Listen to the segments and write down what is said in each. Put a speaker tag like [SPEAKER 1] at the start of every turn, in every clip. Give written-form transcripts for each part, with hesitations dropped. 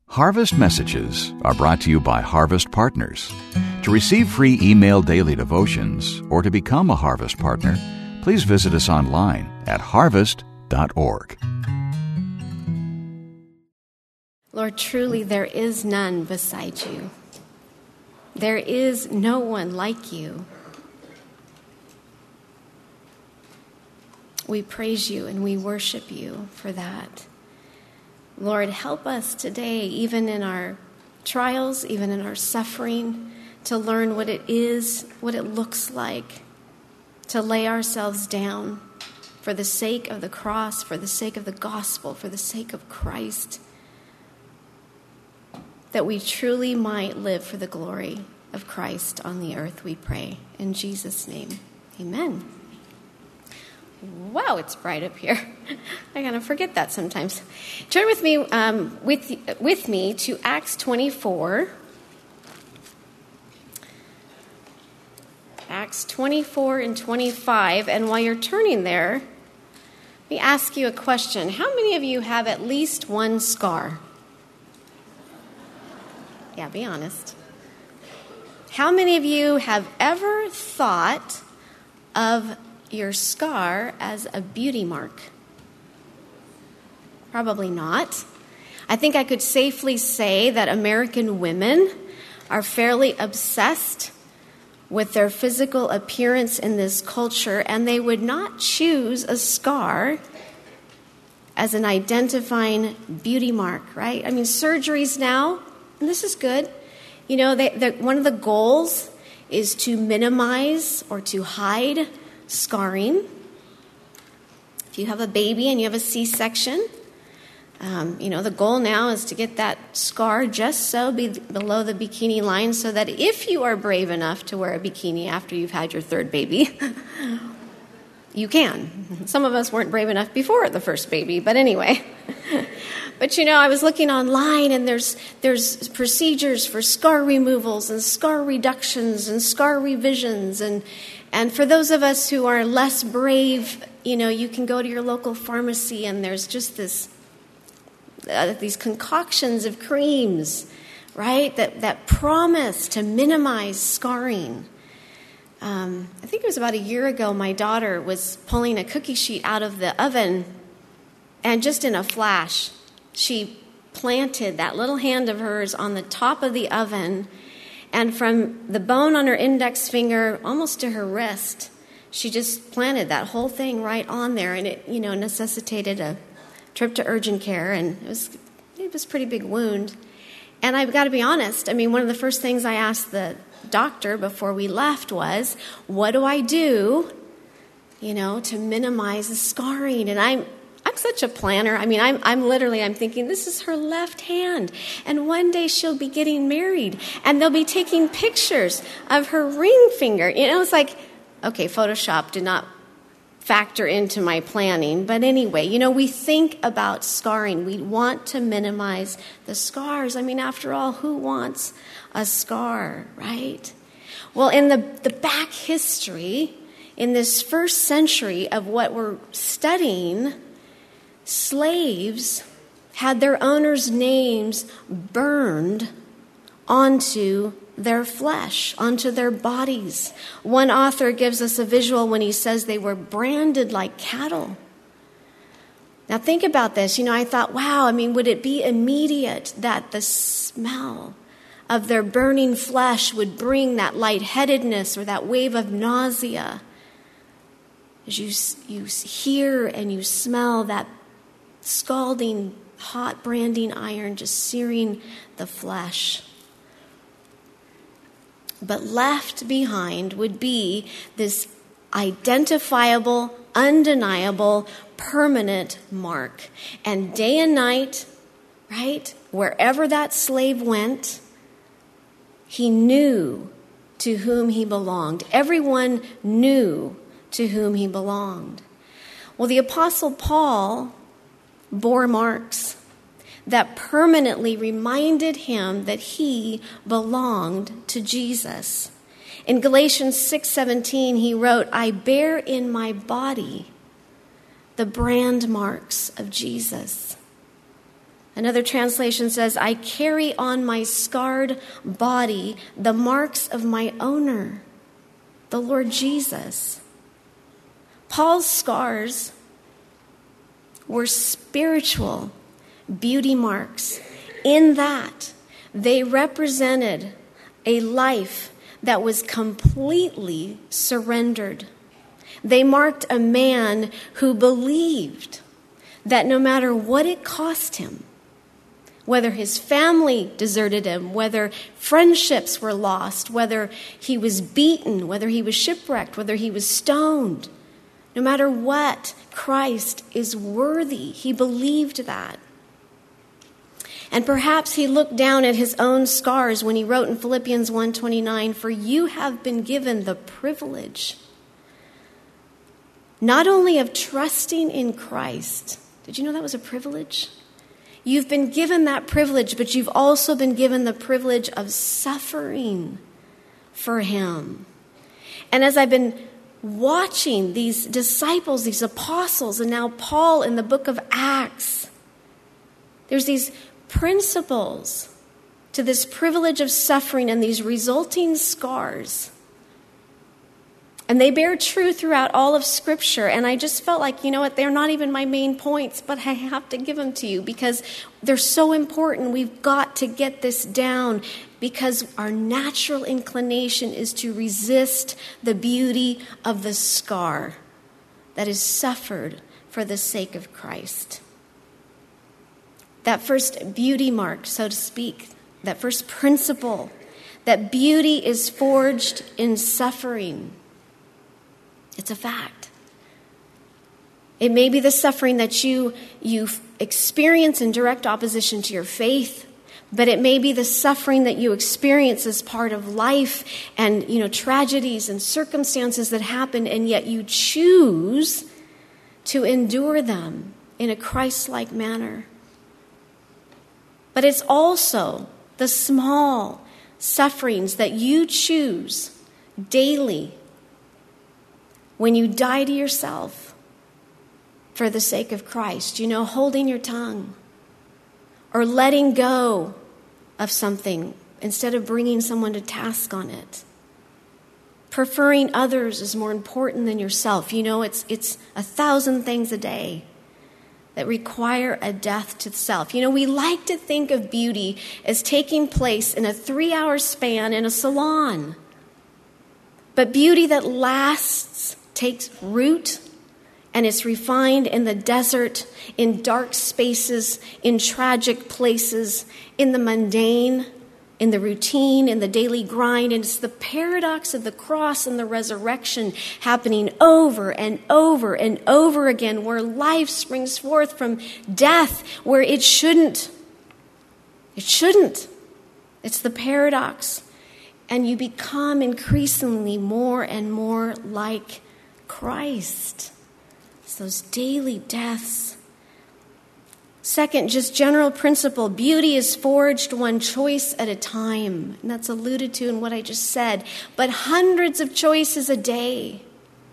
[SPEAKER 1] Harvest Messages are brought to you by Harvest Partners. To receive free email daily devotions or to become a Harvest Partner, please visit us online at harvest.org.
[SPEAKER 2] Lord, truly there is none beside you. There is no one like you. We praise you and we worship you for that. Lord, help us today, even in our trials, even in our suffering, to learn what it is, what it looks like, to lay ourselves down for the sake of the cross, for the sake of the gospel, for the sake of Christ, that we truly might live for the glory of Christ on the earth, we pray. In Jesus' name, amen. Wow, it's bright up here. I kind of forget that sometimes. Turn with me with me to Acts 24. Acts 24 and 25. And while you're turning there, let me ask you a question. How many of you have at least one scar? Yeah, be honest. How many of you have ever thought of your scar as a beauty mark? Probably not. I think I could safely say that American women are fairly obsessed with their physical appearance in this culture, and they would not choose a scar as an identifying beauty mark, right? I mean, surgeries now, and this is good. You know, one of the goals is to minimize or to hide scarring. If you have a baby and you have a C-section, the goal now is to get that scar just so below the bikini line so that if you are brave enough to wear a bikini after you've had your third baby, you can. Some of us weren't brave enough before the first baby, but anyway. But I was looking online, and there's procedures for scar removals and scar reductions and scar revisions, and for those of us who are less brave, you can go to your local pharmacy, and there's just these concoctions of creams, right, that promise to minimize scarring. I think it was about a year ago, my daughter was pulling a cookie sheet out of the oven, and just in a flash, she planted that little hand of hers on the top of the oven, and from the bone on her index finger almost to her wrist, she just planted that whole thing right on there, and it, necessitated a trip to urgent care, and it was a pretty big wound. And I've got to be honest, one of the first things I asked the doctor before we left was, what do I do, to minimize the scarring? And I'm such a planner. I'm thinking, this is her left hand, and one day she'll be getting married, and they'll be taking pictures of her ring finger. It's like, okay, Photoshop did not factor into my planning, but anyway, we think about scarring. We want to minimize the scars. After all, who wants a scar, right? Well, in the back history, in this first century of what we're studying, slaves had their owners' names burned onto their flesh, onto their bodies. One author gives us a visual when he says they were branded like cattle. Now think about this. I thought, wow, would it be immediate that the smell of their burning flesh would bring that lightheadedness or that wave of nausea? As you hear and you smell that scalding hot branding iron just searing the flesh. But left behind would be this identifiable, undeniable, permanent mark. And day and night, right, wherever that slave went, he knew to whom he belonged. Everyone knew to whom he belonged. Well, the Apostle Paul bore marks that permanently reminded him that he belonged to Jesus. In Galatians 6:17, he wrote, I bear in my body the brand marks of Jesus. Another translation says, I carry on my scarred body the marks of my owner, the Lord Jesus. Paul's scars were spiritual beauty marks in that they represented a life that was completely surrendered. They marked a man who believed that no matter what it cost him, whether his family deserted him, whether friendships were lost, whether he was beaten, whether he was shipwrecked, whether he was stoned, no matter what, Christ is worthy. He believed that. And perhaps he looked down at his own scars when he wrote in Philippians 1:29, for you have been given the privilege not only of trusting in Christ. Did you know that was a privilege? You've been given that privilege, but you've also been given the privilege of suffering for him. And as I've been watching these disciples, these apostles, and now Paul in the book of Acts, there's these principles to this privilege of suffering and these resulting scars. And they bear true throughout all of Scripture. And I just felt like, you know what, they're not even my main points, but I have to give them to you because they're so important. We've got to get this down because our natural inclination is to resist the beauty of the scar that is suffered for the sake of Christ. That first beauty mark, so to speak, that first principle, that beauty is forged in suffering. It's a fact. It may be the suffering that you experience in direct opposition to your faith, but it may be the suffering that you experience as part of life and, tragedies and circumstances that happen, and yet you choose to endure them in a Christ-like manner. But it's also the small sufferings that you choose daily when you die to yourself for the sake of Christ, holding your tongue or letting go of something instead of bringing someone to task on it. Preferring others is more important than yourself. It's 1,000 things a day that require a death to self. We like to think of beauty as taking place in a 3-hour span in a salon. But beauty that lasts takes root and is refined in the desert, in dark spaces, in tragic places, in the mundane, in the routine, in the daily grind. And it's the paradox of the cross and the resurrection happening over and over and over again, where life springs forth from death, where it shouldn't. It shouldn't. It's the paradox. And you become increasingly more and more like Christ. It's those daily deaths. Second, just general principle, beauty is forged one choice at a time. And that's alluded to in what I just said. But hundreds of choices a day.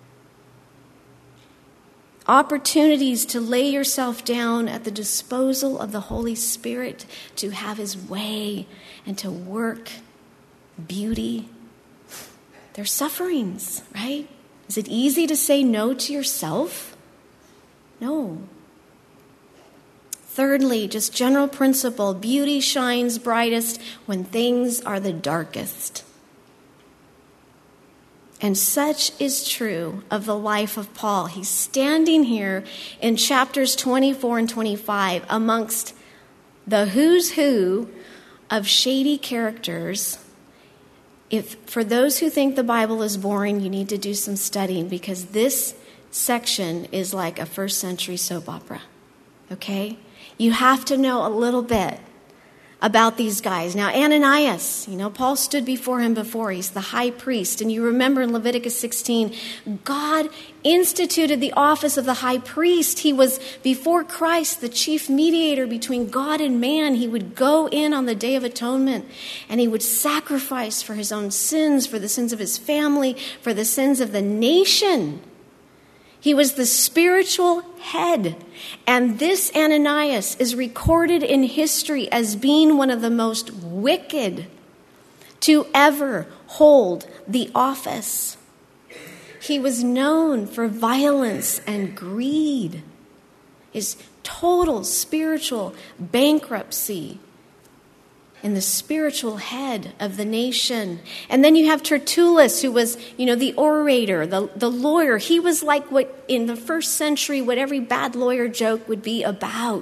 [SPEAKER 2] Opportunities to lay yourself down at the disposal of the Holy Spirit to have his way and to work beauty. There's sufferings, right? Is it easy to say no to yourself? No. Thirdly, just general principle, beauty shines brightest when things are the darkest. And such is true of the life of Paul. He's standing here in chapters 24 and 25 amongst the who's who of shady characters. For those who think the Bible is boring, you need to do some studying because this section is like a first century soap opera, okay? You have to know a little bit about these guys. Now, Ananias, Paul stood before him before. He's the high priest. And you remember in Leviticus 16, God instituted the office of the high priest. He was, before Christ, the chief mediator between God and man. He would go in on the Day of Atonement, and he would sacrifice for his own sins, for the sins of his family, for the sins of the nation. He was the spiritual head. And this Ananias is recorded in history as being one of the most wicked to ever hold the office. He was known for violence and greed, his total spiritual bankruptcy in the spiritual head of the nation. And then you have Tertullus, who was, the orator, the lawyer. He was like what in the first century, what every bad lawyer joke would be about,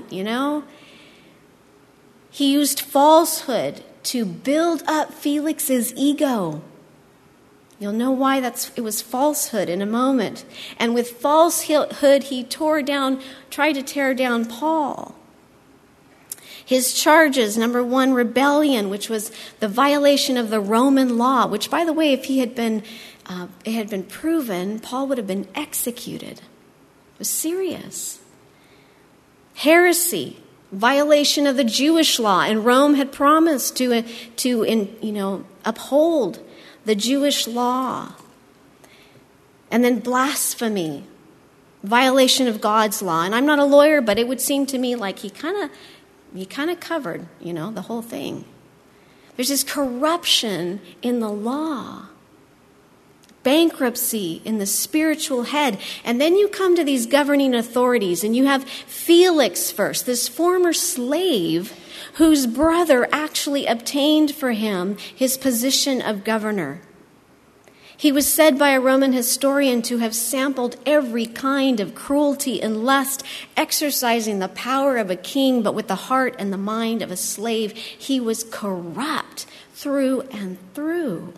[SPEAKER 2] He used falsehood to build up Felix's ego. You'll know why it was falsehood in a moment. And with falsehood, he tried to tear down Paul. His charges, number one, rebellion, which was the violation of the Roman law, which, by the way, if it had been proven, Paul would have been executed. It was serious. Heresy, violation of the Jewish law, and Rome had promised to uphold the Jewish law. And then blasphemy, violation of God's law. And I'm not a lawyer, but it would seem to me like he kind of covered, the whole thing. There's this corruption in the law, bankruptcy in the spiritual head. And then you come to these governing authorities, and you have Felix first, this former slave whose brother actually obtained for him his position of governor. He was said by a Roman historian to have sampled every kind of cruelty and lust, exercising the power of a king, but with the heart and the mind of a slave. He was corrupt through and through.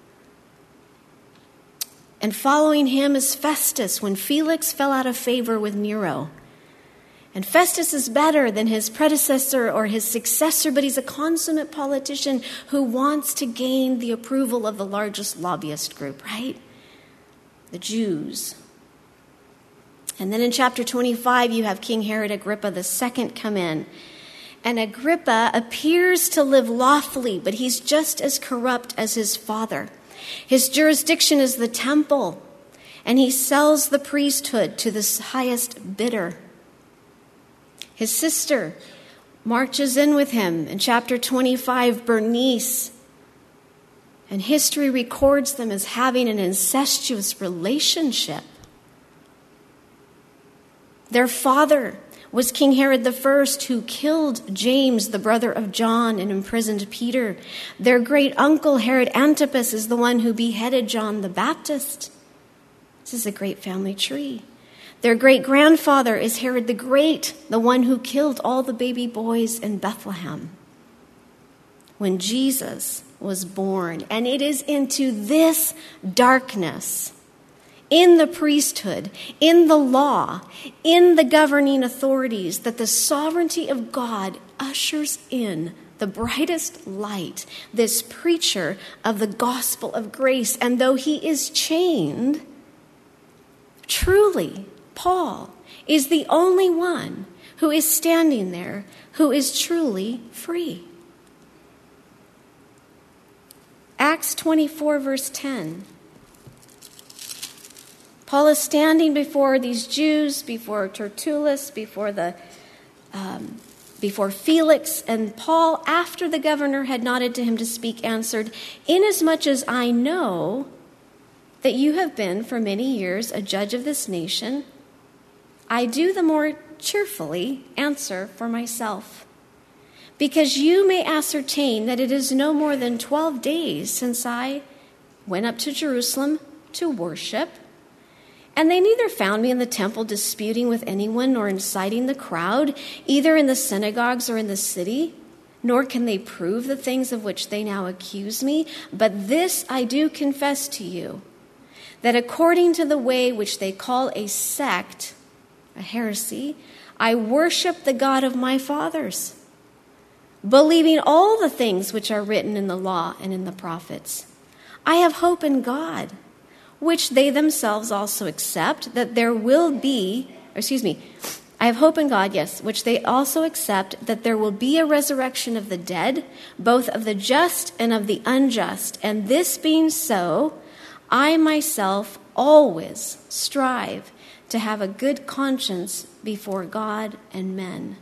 [SPEAKER 2] And following him is Festus, when Felix fell out of favor with Nero. And Festus is better than his predecessor or his successor, but he's a consummate politician who wants to gain the approval of the largest lobbyist group, right? The Jews. And then in chapter 25, you have King Herod Agrippa II come in. And Agrippa appears to live lawfully, but he's just as corrupt as his father. His jurisdiction is the temple, and he sells the priesthood to the highest bidder. His sister marches in with him in chapter 25, Bernice. And history records them as having an incestuous relationship. Their father was King Herod I, who killed James, the brother of John, and imprisoned Peter. Their great uncle, Herod Antipas, is the one who beheaded John the Baptist. This is a great family tree. Their great-grandfather is Herod the Great, the one who killed all the baby boys in Bethlehem when Jesus was born. And it is into this darkness, in the priesthood, in the law, in the governing authorities, that the sovereignty of God ushers in the brightest light, this preacher of the gospel of grace. And though he is chained, truly, Paul is the only one who is standing there who is truly free. Acts 24, verse 10. Paul is standing before these Jews, before Tertullus, before Felix, and Paul, after the governor had nodded to him to speak, answered, "Inasmuch as I know that you have been for many years a judge of this nation, I do the more cheerfully answer for myself, because you may ascertain that it is no more than 12 days since I went up to Jerusalem to worship, and they neither found me in the temple disputing with anyone nor inciting the crowd, either in the synagogues or in the city, nor can they prove the things of which they now accuse me. But this I do confess to you, that according to the way which they call a sect, a heresy, I worship the God of my fathers, believing all the things which are written in the law and in the prophets. I have hope in God, which they themselves also accept, that there will be, I have hope in God, yes, which they also accept, that there will be a resurrection of the dead, both of the just and of the unjust. And this being so, I myself always strive to have a good conscience before God and men.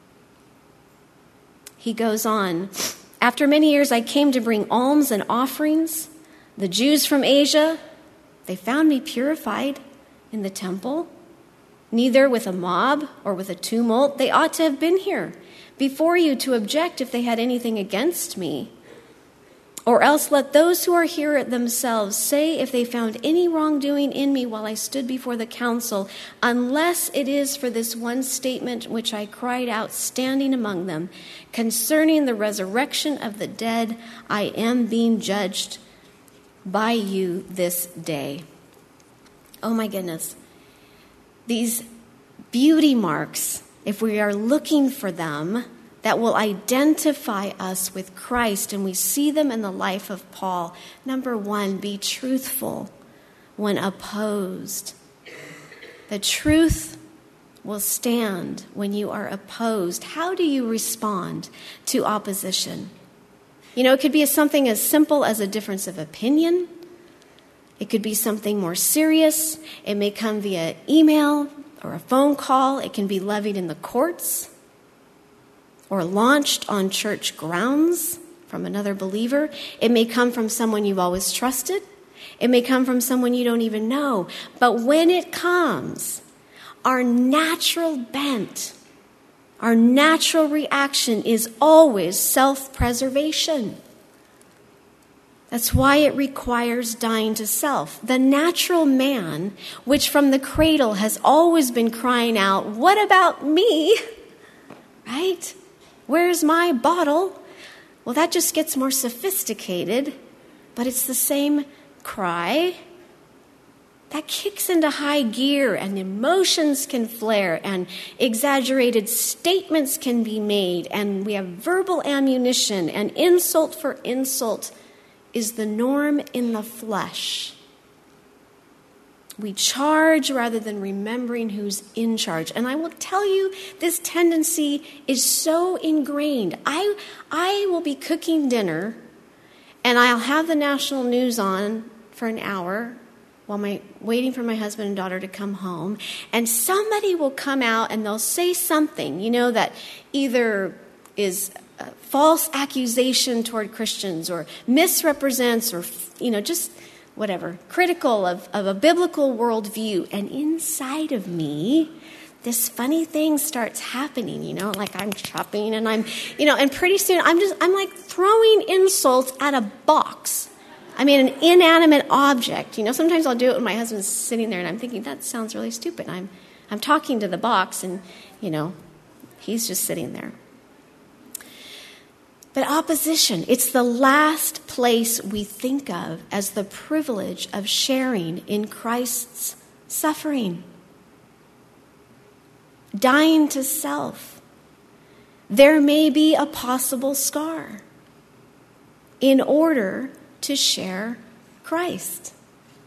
[SPEAKER 2] He goes on, after many years I came to bring alms and offerings. The Jews from Asia, they found me purified in the temple, neither with a mob or with a tumult. They ought to have been here before you to object if they had anything against me. Or else let those who are here themselves say if they found any wrongdoing in me while I stood before the council, unless it is for this one statement which I cried out standing among them, concerning the resurrection of the dead, I am being judged by you this day. Oh my goodness. These beauty marks, if we are looking for them, that will identify us with Christ, and we see them in the life of Paul. Number one, be truthful when opposed. The truth will stand when you are opposed. How do you respond to opposition? It could be something as simple as a difference of opinion. It could be something more serious. It may come via email or a phone call. It can be levied in the courts or launched on church grounds from another believer. It may come from someone you've always trusted. It may come from someone you don't even know. But when it comes, our natural bent, our natural reaction is always self-preservation. That's why it requires dying to self. The natural man, which from the cradle has always been crying out, "What about me?" Right? Where's my bottle? Well, that just gets more sophisticated, but it's the same cry. That kicks into high gear, and emotions can flare, and exaggerated statements can be made, and we have verbal ammunition, and insult for insult is the norm in the flesh. We charge rather than remembering who's in charge. And I will tell you, this tendency is so ingrained. I will be cooking dinner, and I'll have the national news on for an hour while waiting for my husband and daughter to come home. And somebody will come out and they'll say something, that either is a false accusation toward Christians or misrepresents or, just whatever, critical of a biblical worldview. And inside of me, this funny thing starts happening, like I'm chopping and and pretty soon I'm like throwing insults at a box. An inanimate object. Sometimes I'll do it when my husband's sitting there and I'm thinking, that sounds really stupid. I'm talking to the box and, he's just sitting there. But opposition, it's the last place we think of as the privilege of sharing in Christ's suffering. Dying to self. There may be a possible scar in order to share Christ.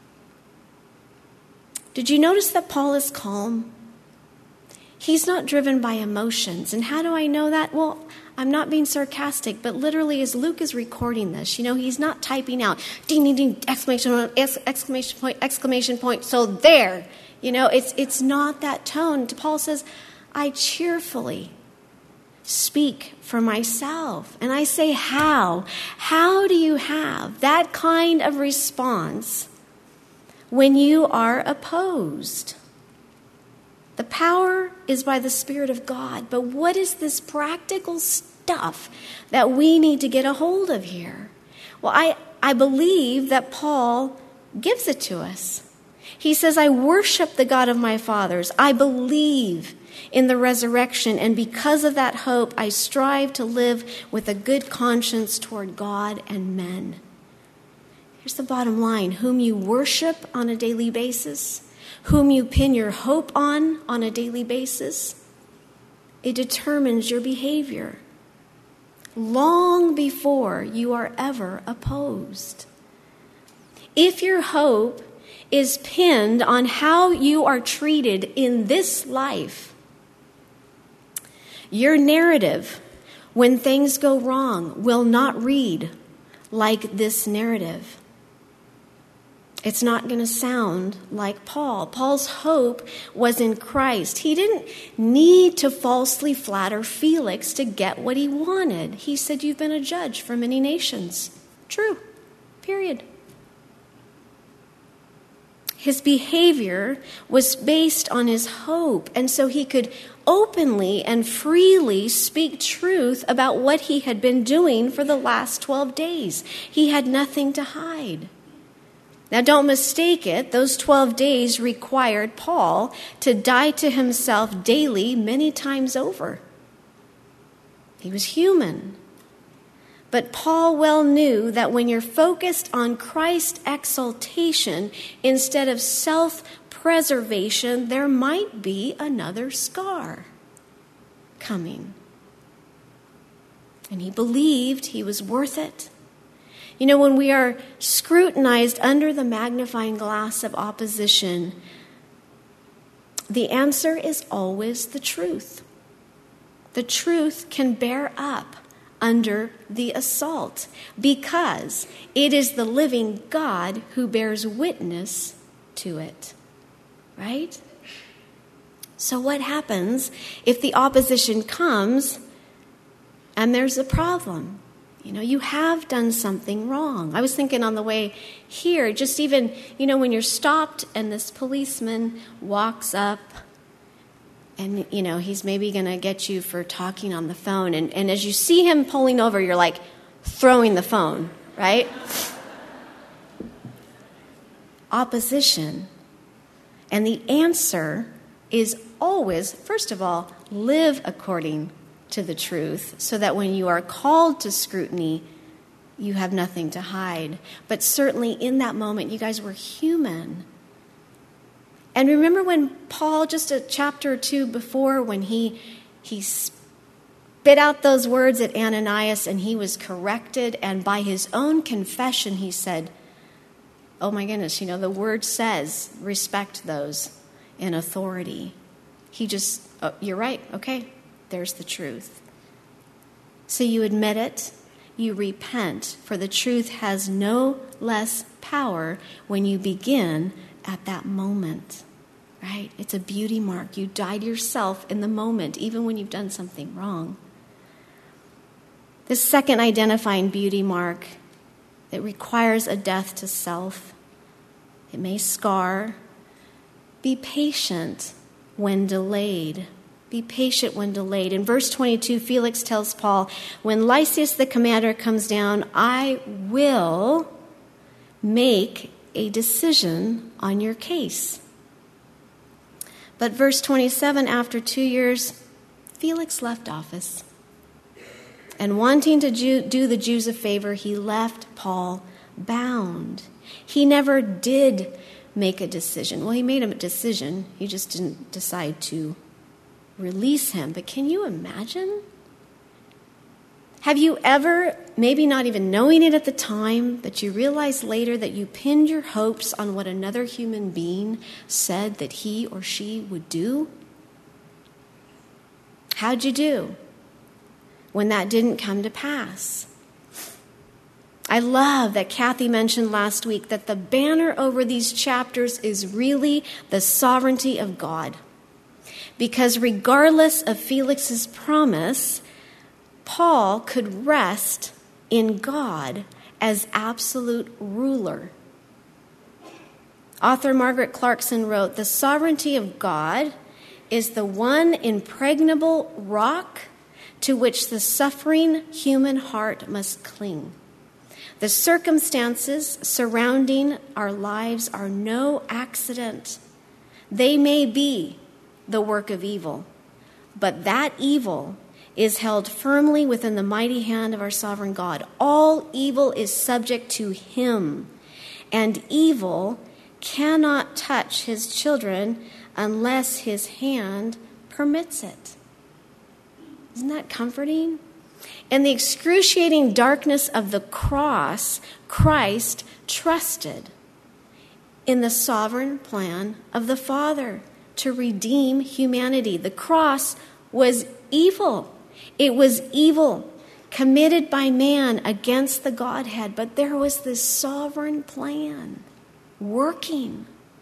[SPEAKER 2] Did you notice that Paul is calm? He's not driven by emotions. And how do I know that? Well, I'm not being sarcastic, but literally as Luke is recording this, he's not typing out ding, ding, ding, exclamation point, so there. It's not that tone. Paul says, I cheerfully speak for myself. And I say, how? How do you have that kind of response when you are opposed? The power is by the Spirit of God. But what is this practical stuff that we need to get a hold of here? Well, I believe that Paul gives it to us. He says, I worship the God of my fathers. I believe in the resurrection, and because of that hope, I strive to live with a good conscience toward God and men. Here's the bottom line. Whom you worship on a daily basis, whom you pin your hope on a daily basis, it determines your behavior long before you are ever opposed. If your hope is pinned on how you are treated in this life, your narrative, when things go wrong, will not read like this narrative. It's not going to sound like Paul. Paul's hope was in Christ. He didn't need to falsely flatter Felix to get what he wanted. He said, "You've been a judge for many nations." True. Period. His behavior was based on his hope, and so he could openly and freely speak truth about what he had been doing for the last 12 days. He had nothing to hide. Now, don't mistake it. Those 12 days required Paul to die to himself daily many times over. He was human. But Paul well knew that when you're focused on Christ's exaltation instead of self-preservation, there might be another scar coming. And he believed he was worth it. You know, when we are scrutinized under the magnifying glass of opposition, the answer is always the truth. The truth can bear up under the assault because it is the living God who bears witness to it. Right? So what happens if the opposition comes and there's a problem? You know, you have done something wrong. I was thinking on the way here, just even, you know, when you're stopped and this policeman walks up and, you know, he's maybe going to get you for talking on the phone. And as you see him pulling over, you're like throwing the phone, right? Opposition. And the answer is always, first of all, live according to the truth, so that when you are called to scrutiny, you have nothing to hide. But certainly in that moment, you guys were human. And remember when Paul, just a chapter or two before, when he spit out those words at Ananias and he was corrected, and by his own confession he said, oh my goodness, you know, the word says respect those in authority. He just, oh, you're right, okay. There's the truth. So you admit it, you repent, for the truth has no less power when you begin at that moment, right? It's a beauty mark. You die to yourself in the moment, even when you've done something wrong. The second identifying beauty mark that requires a death to self, it may scar. Be patient when delayed. Be patient when delayed. In verse 22, Felix tells Paul, when Lysias the commander comes down, I will make a decision on your case. But verse 27, after 2 years, Felix left office. And wanting to do the Jews a favor, he left Paul bound. He never did make a decision. Well, he made a decision. He just didn't decide to release him. But can you imagine? Have you ever, maybe not even knowing it at the time, but you realize later that you pinned your hopes on what another human being said that he or she would do? How'd you do when that didn't come to pass? I love that Kathy mentioned last week that the banner over these chapters is really the sovereignty of God. Because regardless of Felix's promise, Paul could rest in God as absolute ruler. Author Margaret Clarkson wrote, the sovereignty of God is the one impregnable rock to which the suffering human heart must cling. The circumstances surrounding our lives are no accident. They may be the work of evil, but that evil is held firmly within the mighty hand of our sovereign God. All evil is subject to him, and evil cannot touch his children unless his hand permits it. Isn't that comforting? In the excruciating darkness of the cross, Christ trusted in the sovereign plan of the Father to redeem humanity. The cross was evil. It was evil committed by man against the Godhead, but there was this sovereign plan. working.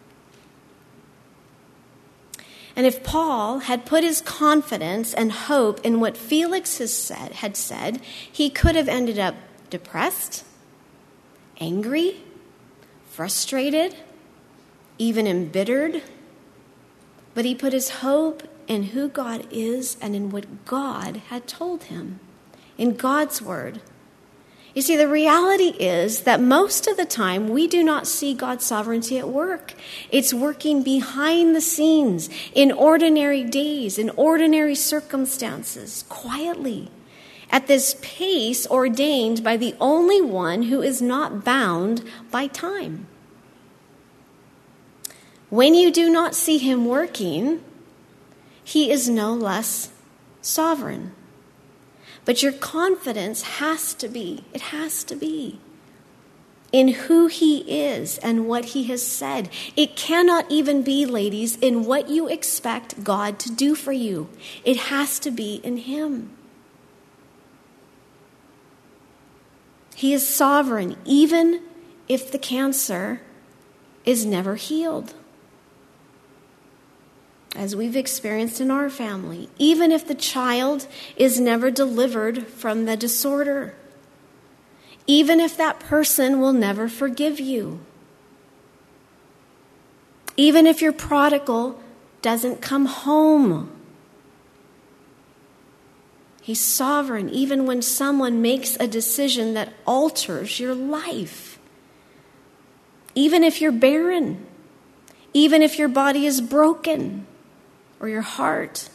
[SPEAKER 2] And if Paul had put his confidence and hope in what Felix had said, he could have ended up depressed, angry, frustrated, even embittered. But he put his hope in who God is and in what God had told him, in God's word. You see, the reality is that most of the time we do not see God's sovereignty at work. It's working behind the scenes, in ordinary days, in ordinary circumstances, quietly, at this pace ordained by the only one who is not bound by time. When you do not see him working, he is no less sovereign. But your confidence has to be in who he is and what he has said. It cannot even be, ladies, in what you expect God to do for you. It has to be in him. He is sovereign, even if the cancer is never healed, as we've experienced in our family, even if the child is never delivered from the disorder, even if that person will never forgive you, even if your prodigal doesn't come home. He's sovereign even when someone makes a decision that alters your life. Even if you're barren, even if your body is broken, or your heart.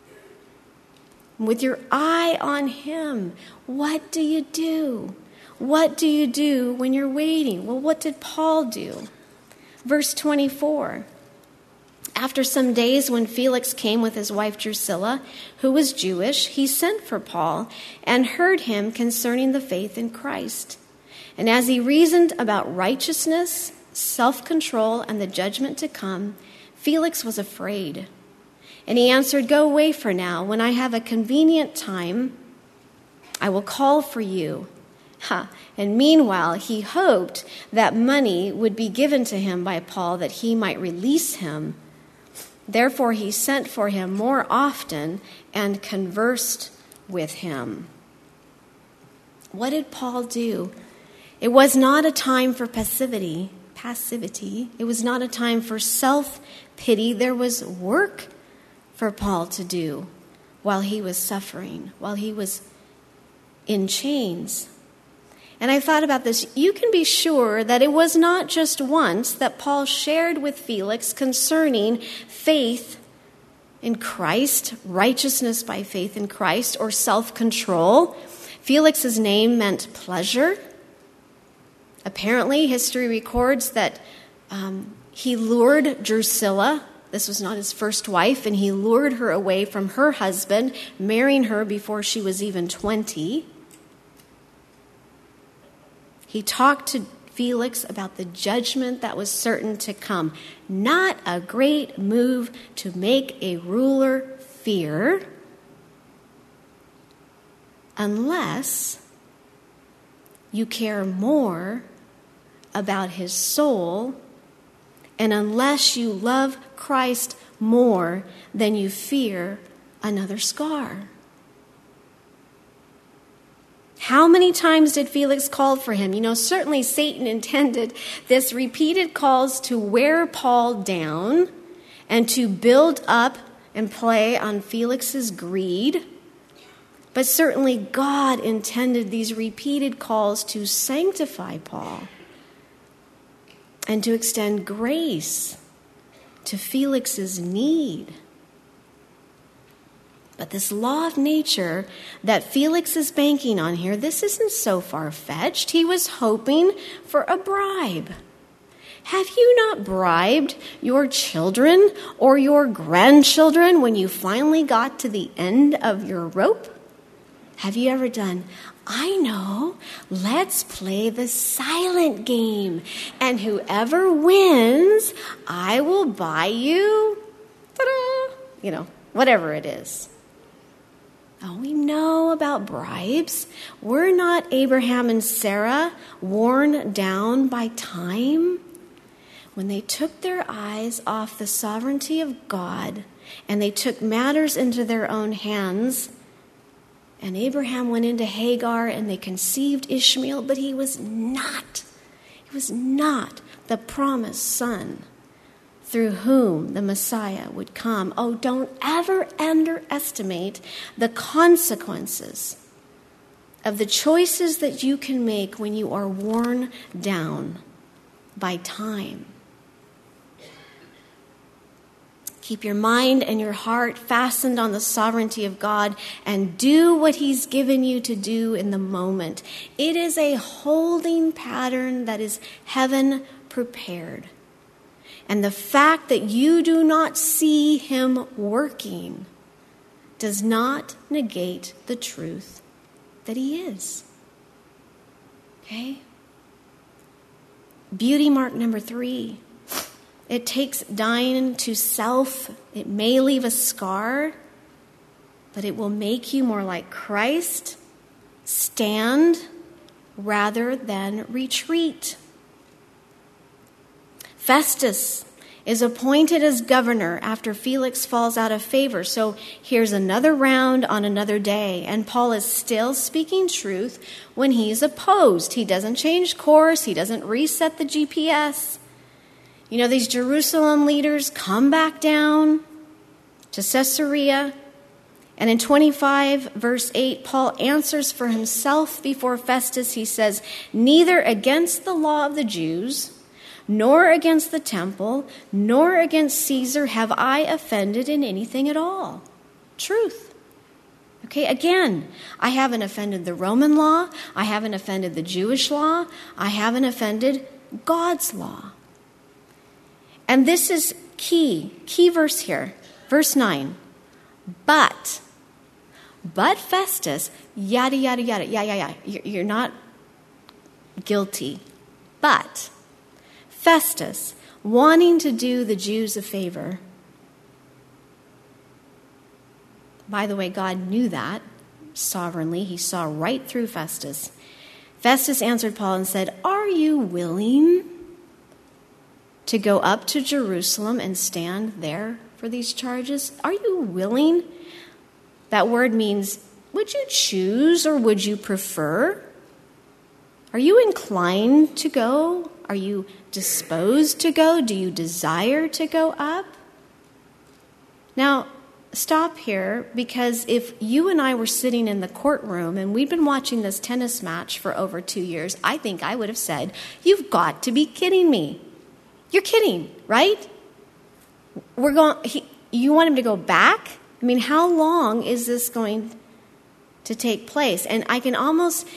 [SPEAKER 2] With your eye on him, what do you do? What do you do when you're waiting? Well, what did Paul do? Verse 24. After some days, when Felix came with his wife Drusilla, who was Jewish, he sent for Paul and heard him concerning the faith in Christ. And as he reasoned about righteousness, self-control, and the judgment to come, Felix was afraid. And he answered, "Go away for now. When I have a convenient time, I will call for you." And meanwhile, he hoped that money would be given to him by Paul that he might release him. Therefore, he sent for him more often and conversed with him. What did Paul do? It was not a time for passivity. It was not a time for self-pity. There was work for Paul to do while he was suffering, while he was in chains. And I thought about this. You can be sure that it was not just once that Paul shared with Felix concerning faith in Christ, righteousness by faith in Christ, or self-control. Felix's name meant pleasure. Apparently, history records that he lured Drusilla. This was not his first wife, and he lured her away from her husband, marrying her before she was even 20. He talked to Felix about the judgment that was certain to come. Not a great move to make a ruler fear, unless you care more about his soul, and unless you love Christ more than you fear another scar. How many times did Felix call for him? Certainly Satan intended this repeated calls to wear Paul down and to build up and play on Felix's greed. But certainly God intended these repeated calls to sanctify Paul and to extend grace to Felix's need. But this law of nature that Felix is banking on here, this isn't so far-fetched. He was hoping for a bribe. Have you not bribed your children or your grandchildren when you finally got to the end of your rope? Have you ever done, I know, let's play the silent game, and whoever wins, I will buy you, ta-da, whatever it is. Oh, we know about bribes. Were not Abraham and Sarah worn down by time? when they took their eyes off the sovereignty of God and they took matters into their own hands, and Abraham went into Hagar and they conceived Ishmael, but he was not the promised son through whom the Messiah would come. Oh, don't ever underestimate the consequences of the choices that you can make when you are worn down by time. Keep your mind and your heart fastened on the sovereignty of God and do what he's given you to do in the moment. It is a holding pattern that is heaven prepared. And the fact that you do not see him working does not negate the truth that he is. Okay? Beauty mark number 3. It takes dying to self. It may leave a scar, but it will make you more like Christ. Stand rather than retreat. Festus is appointed as governor after Felix falls out of favor. So here's another round on another day. And Paul is still speaking truth when he's opposed. He doesn't change course. He doesn't reset the GPS. You know, these Jerusalem leaders come back down to Caesarea. And in 25, verse 8, Paul answers for himself before Festus. He says, "Neither against the law of the Jews, nor against the temple, nor against Caesar have I offended in anything at all." Truth. Okay, again, I haven't offended the Roman law. I haven't offended the Jewish law. I haven't offended God's law. And this is key verse here. Verse 9. But Festus, yada, yada, yada, yeah. You're not guilty. But Festus, wanting to do the Jews a favor. By the way, God knew that sovereignly. He saw right through Festus. Festus answered Paul and said, "Are you willing to go up to Jerusalem and stand there for these charges? Are you willing?" That word means, would you choose or would you prefer? Are you inclined to go? Are you disposed to go? Do you desire to go up? Now, stop here, because if you and I were sitting in the courtroom and we'd been watching this tennis match for over 2 years, I think I would have said, "You've got to be kidding me. You're kidding, right? You want him to go back? I mean, how long is this going to take place?" And I can almost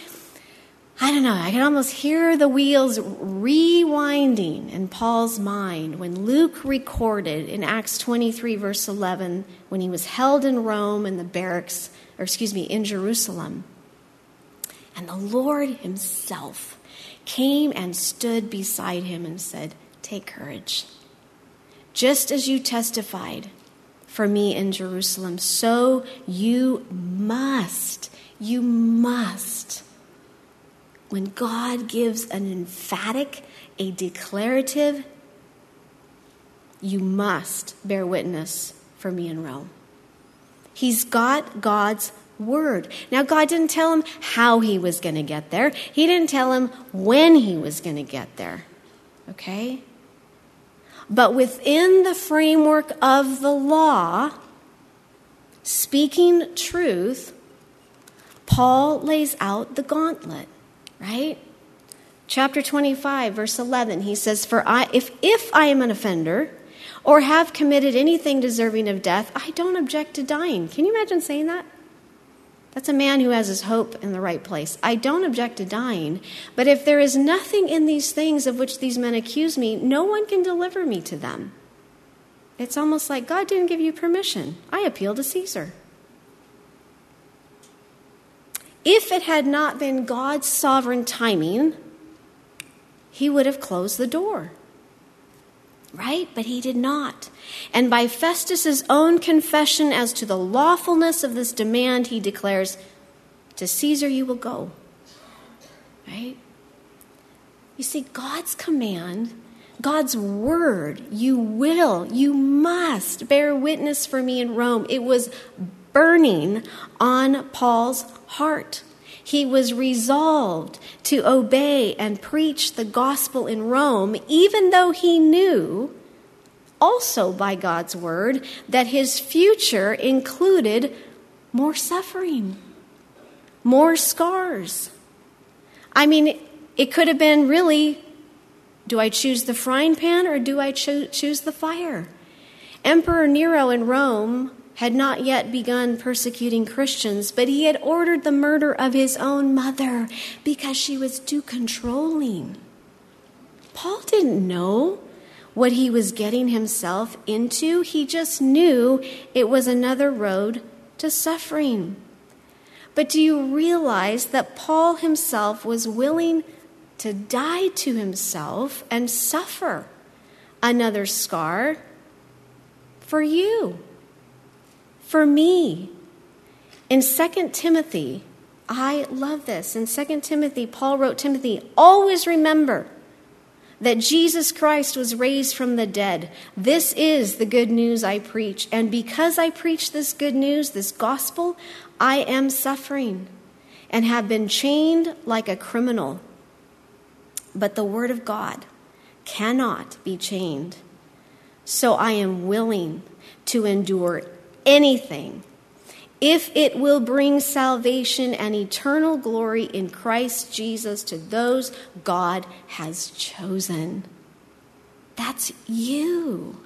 [SPEAKER 2] hear the wheels rewinding in Paul's mind when Luke recorded in Acts 23, verse 11, when he was held in Rome in the barracks, in Jerusalem. And the Lord himself came and stood beside him and said, "Take courage. Just as you testified for me in Jerusalem, so you must. When God gives an emphatic, a declarative, you must bear witness for me in Rome." He's got God's word. Now, God didn't tell him how he was going to get there. He didn't tell him when he was going to get there. Okay? But within the framework of the law, speaking truth, Paul lays out the gauntlet, right? Chapter 25, verse 11, he says, if I am an offender or have committed anything deserving of death, I don't object to dying." Can you imagine saying that? That's a man who has his hope in the right place. "I don't object to dying, but if there is nothing in these things of which these men accuse me, no one can deliver me to them." It's almost like God didn't give you permission. I appeal to Caesar. If it had not been God's sovereign timing, he would have closed the door. Right? But he did not. And by Festus's own confession as to the lawfulness of this demand, he declares, "To Caesar you will go." Right? You see, God's command God's word, you must bear witness for me in Rome. It was burning on Paul's heart. He was resolved to obey and preach the gospel in Rome, even though he knew, also by God's word, that his future included more suffering, more scars. I mean, it could have been really, do I choose the frying pan or do I choose the fire? Emperor Nero in Rome had not yet begun persecuting Christians, but he had ordered the murder of his own mother because she was too controlling. Paul didn't know what he was getting himself into. He just knew it was another road to suffering. But do you realize that Paul himself was willing to die to himself and suffer another scar for you, for me? In 2 Timothy, I love this. In 2 Timothy, Paul wrote Timothy, always remember that Jesus Christ was raised from the dead. This is the good news I preach. And because I preach this good news, this gospel, I am suffering and have been chained like a criminal. But the word of God cannot be chained. So I am willing to endure anything if it will bring salvation and eternal glory in Christ Jesus to those God has chosen. That's you.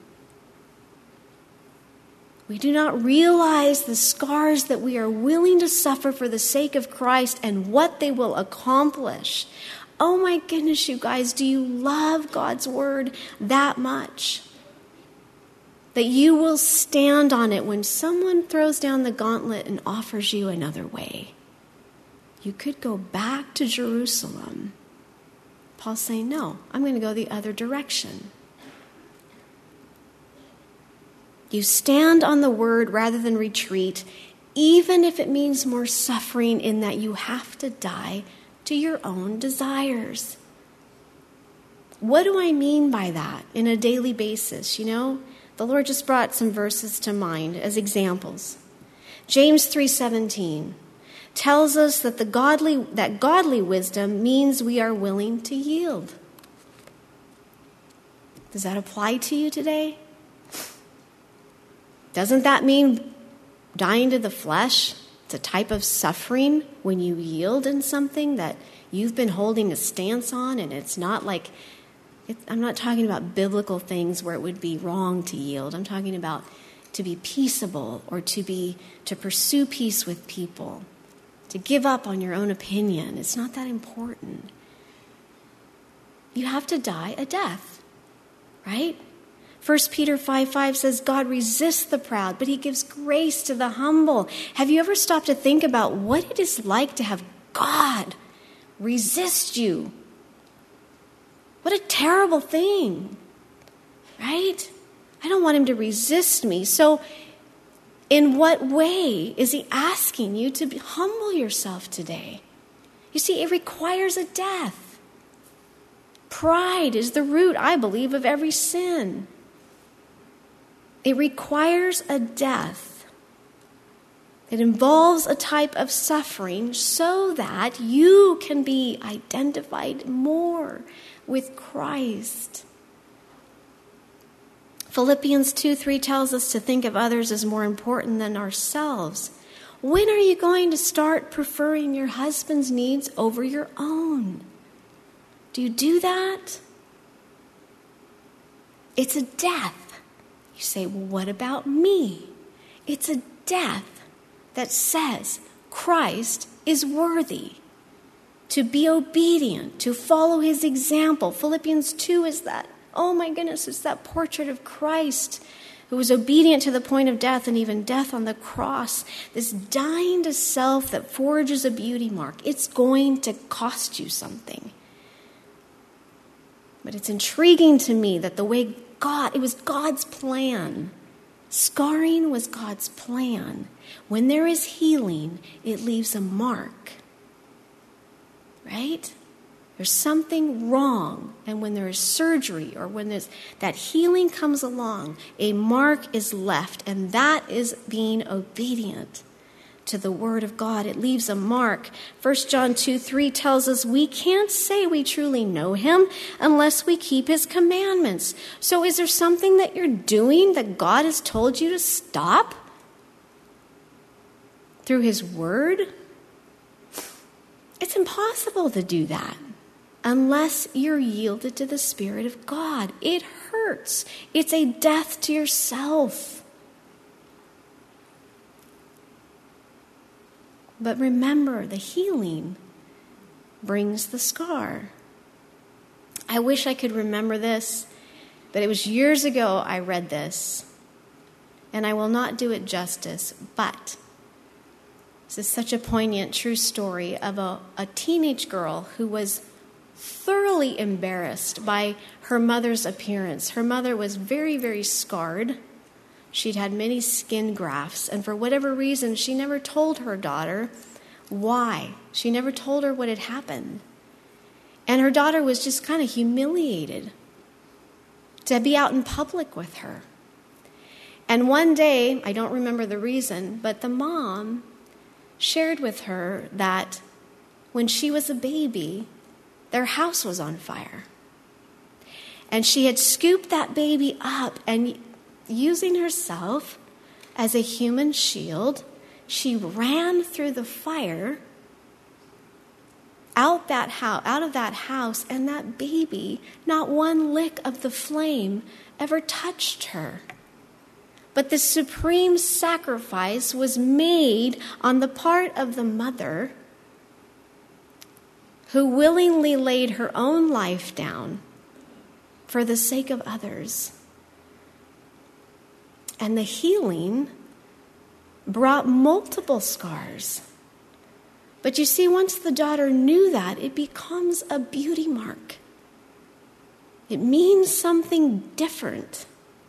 [SPEAKER 2] We do not realize the scars that we are willing to suffer for the sake of Christ and what they will accomplish. Oh my goodness, you guys, do you love God's word that much? That you will stand on it when someone throws down the gauntlet and offers you another way. You could go back to Jerusalem. Paul's saying, no, I'm going to go the other direction. You stand on the word rather than retreat, even if it means more suffering in that you have to die to your own desires. What do I mean by that in a daily basis? You know, the Lord just brought some verses to mind as examples. James 3:17 tells us that godly wisdom means we are willing to yield. Does that apply to you today? Doesn't that mean dying to the flesh? It's a type of suffering when you yield in something that you've been holding a stance on, and it's not like, I'm not talking about biblical things where it would be wrong to yield. I'm talking about to be peaceable or to pursue peace with people, to give up on your own opinion. It's not that important. You have to die a death, right? 1 Peter 5:5 says, God resists the proud, but he gives grace to the humble. Have you ever stopped to think about what it is like to have God resist you? What a terrible thing, right? I don't want him to resist me. So in what way is he asking you to humble yourself today? You see, it requires a death. Pride is the root, I believe, of every sin. It requires a death. It involves a type of suffering so that you can be identified more with Christ. Philippians 2:3 tells us to think of others as more important than ourselves. When are you going to start preferring your husband's needs over your own? Do you do that? It's a death. You say, well, what about me? It's a death that says Christ is worthy to be obedient, to follow his example. Philippians 2 is that. Oh my goodness, it's that portrait of Christ who was obedient to the point of death and even death on the cross. This dying to self that forges a beauty mark. It's going to cost you something. But it's intriguing to me that the way it was God's plan. Scarring was God's plan. When there is healing, it leaves a mark. Right? There's something wrong. And when there is surgery or when that healing comes along, a mark is left. And that is being obedient to the word of God. It leaves a mark. 1 John 2:3 tells us we can't say we truly know him unless we keep his commandments. So is there something that you're doing that God has told you to stop through his word? It's impossible to do that unless you're yielded to the Spirit of God. It hurts. It's a death to yourself. But remember, the healing brings the scar. I wish I could remember this, but it was years ago I read this, and I will not do it justice, but this is such a poignant, true story of a teenage girl who was thoroughly embarrassed by her mother's appearance. Her mother was very, very scarred. She'd had many skin grafts, and for whatever reason, she never told her daughter why. She never told her what had happened. And her daughter was just kind of humiliated to be out in public with her. And one day, I don't remember the reason, but the mom shared with her that when she was a baby, their house was on fire. And she had scooped that baby up, and using herself as a human shield, she ran through the fire out of that house, and that baby, not one lick of the flame ever touched her. But the supreme sacrifice was made on the part of the mother, who willingly laid her own life down for the sake of others. And the healing brought multiple scars. But you see, once the daughter knew that, it becomes a beauty mark. It means something different.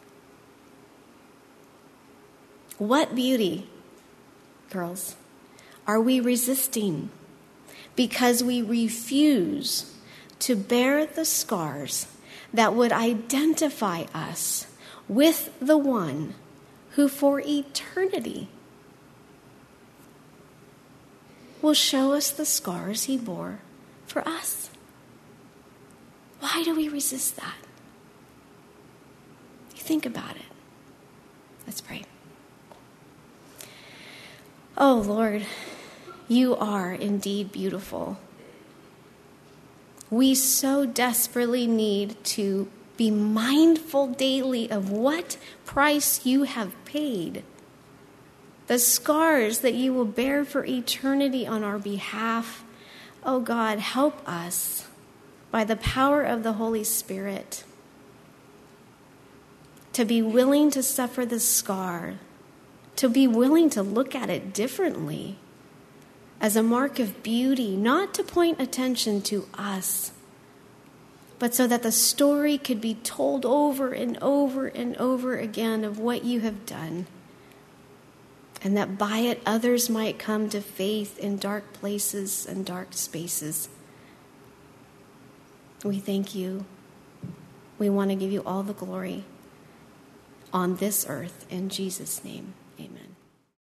[SPEAKER 2] What beauty, girls, are we resisting because we refuse to bear the scars that would identify us with the one who for eternity will show us the scars he bore for us? Why do we resist that? You think about it. Let's pray. Oh, Lord, you are indeed beautiful. We so desperately need to be mindful daily of what price you have paid, the scars that you will bear for eternity on our behalf. Oh God, help us by the power of the Holy Spirit to be willing to suffer the scar, to be willing to look at it differently as a mark of beauty, not to point attention to us, but so that the story could be told over and over and over again of what you have done, and that by it others might come to faith in dark places and dark spaces. We thank you. We want to give you all the glory on this earth in Jesus' name.